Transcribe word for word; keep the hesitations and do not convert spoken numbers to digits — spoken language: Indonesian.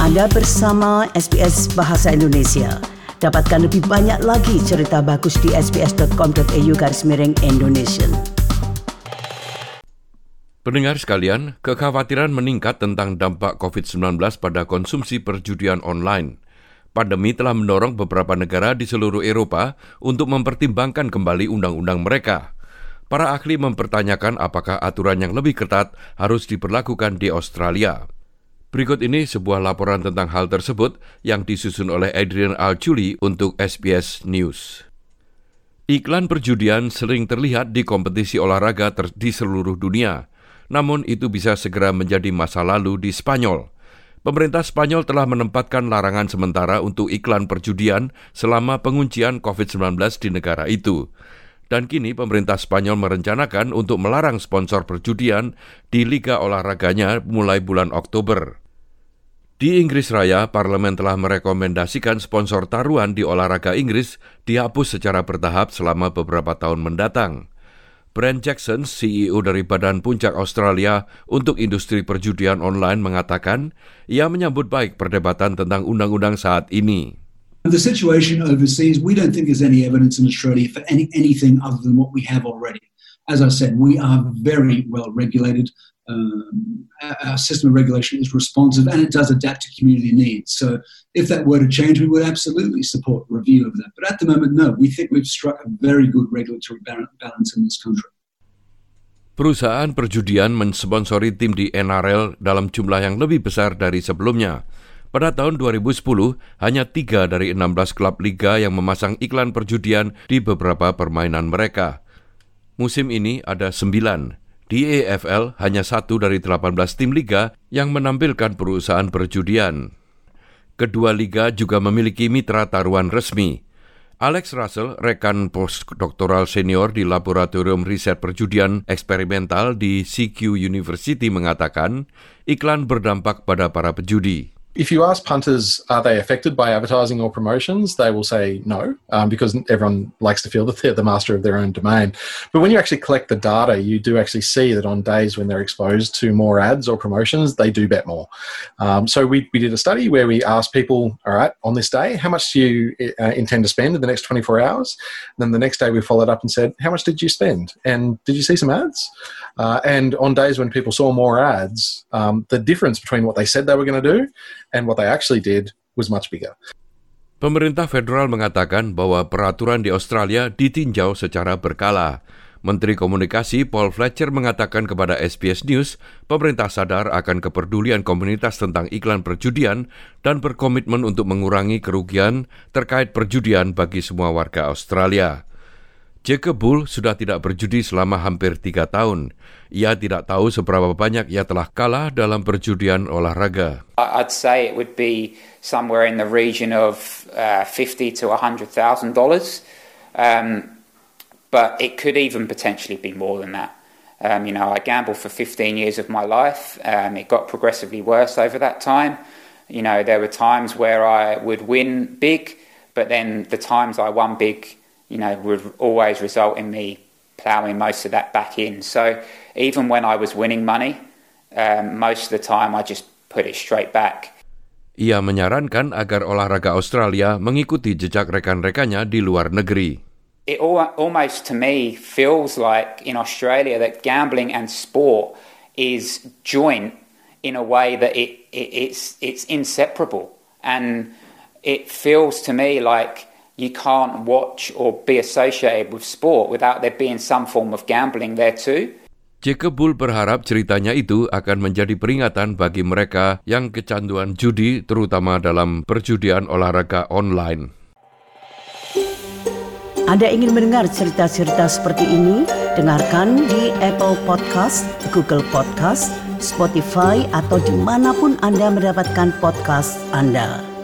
Anda bersama S B S Bahasa Indonesia. Dapatkan lebih banyak lagi cerita bagus di sbs.com.au garis miring Indonesia. Pendengar sekalian, kekhawatiran meningkat tentang dampak covid sembilan belas pada konsumsi perjudian online. Pandemi telah mendorong beberapa negara di seluruh Eropa untuk mempertimbangkan kembali undang-undang mereka. Para ahli mempertanyakan apakah aturan yang lebih ketat harus diberlakukan di Australia. Berikut ini sebuah laporan tentang hal tersebut yang disusun oleh Adrian Alciuli untuk S B S News. Iklan perjudian sering terlihat di kompetisi olahraga ter- di seluruh dunia, namun itu bisa segera menjadi masa lalu di Spanyol. Pemerintah Spanyol telah menempatkan larangan sementara untuk iklan perjudian selama penguncian covid sembilan belas di negara itu. Dan kini pemerintah Spanyol merencanakan untuk melarang sponsor perjudian di liga olahraganya mulai bulan Oktober. Di Inggris Raya, parlemen telah merekomendasikan sponsor taruhan di olahraga Inggris dihapus secara bertahap selama beberapa tahun mendatang. Brent Jackson, C E O dari Badan Puncak Australia untuk Industri Perjudian Online mengatakan, ia menyambut baik perdebatan tentang undang-undang saat ini. The situation overseas, we don't think there's any evidence in Australia for any, anything other than what we have already. As I said, we are very well regulated. Um, our system of regulation is responsive and it does adapt to community needs. So if that were to change, we would absolutely support review of that. But at the moment, no, we think we've struck a very good regulatory balance in this country. Perusahaan perjudian mensponsori tim di N R L dalam jumlah yang lebih besar dari sebelumnya. Pada tahun dua ribu sepuluh, hanya tiga dari enam belas klub liga yang memasang iklan perjudian di beberapa permainan mereka. Musim ini ada sembilan. Di A F L hanya satu dari delapan belas tim liga yang menampilkan perusahaan perjudian. Kedua liga juga memiliki mitra taruhan resmi. Alex Russell, rekan postdoktoral senior di Laboratorium Riset Perjudian Eksperimental di C Q University mengatakan, iklan berdampak pada para pejudi. If you ask punters, are they affected by advertising or promotions, they will say no, um, because everyone likes to feel that they're the master of their own domain. But when you actually collect the data, you do actually see that on days when they're exposed to more ads or promotions, they do bet more. Um, so we, we did a study where we asked people, all right, on this day, how much do you uh, intend to spend in the next twenty-four hours? And then the next day we followed up and said, how much did you spend? And did you see some ads? Uh, and on days when people saw more ads, um, the difference between what they said they were going to do and what they actually did was much bigger. Pemerintah federal mengatakan bahwa peraturan di Australia ditinjau secara berkala. Menteri Komunikasi Paul Fletcher mengatakan kepada S B S News, pemerintah sadar akan kepedulian komunitas tentang iklan perjudian dan berkomitmen untuk mengurangi kerugian terkait perjudian bagi semua warga Australia. Jacob Bull sudah tidak berjudi selama hampir tiga tahun. Ia tidak tahu seberapa banyak ia telah kalah dalam perjudian olahraga. I'd say it would be somewhere in the region of uh, fifty to one hundred thousand dollars. Um, but it could even potentially be more than that. Um, you know, I gambled for fifteen years of my life. Um, it got progressively worse over that time. You know, there were times where I would win big, but then the times I won big, you know, would always result in me ploughing most of that back in. So even when I was winning money, um, most of the time I just put it straight back. Ia menyarankan agar olahraga Australia mengikuti jejak rekan-rekannya di luar negeri. It all, almost to me feels like in Australia that gambling and sport is joint in a way that it, it it's it's inseparable, and it feels to me like you can't watch or be associated with sport without there being some form of gambling there too. Jacob Bull berharap ceritanya itu akan menjadi peringatan bagi mereka yang kecanduan judi, terutama dalam perjudian olahraga online. Anda ingin mendengar cerita-cerita seperti ini? Dengarkan di Apple Podcast, Google Podcast, Spotify, atau dimanapun Anda mendapatkan podcast Anda.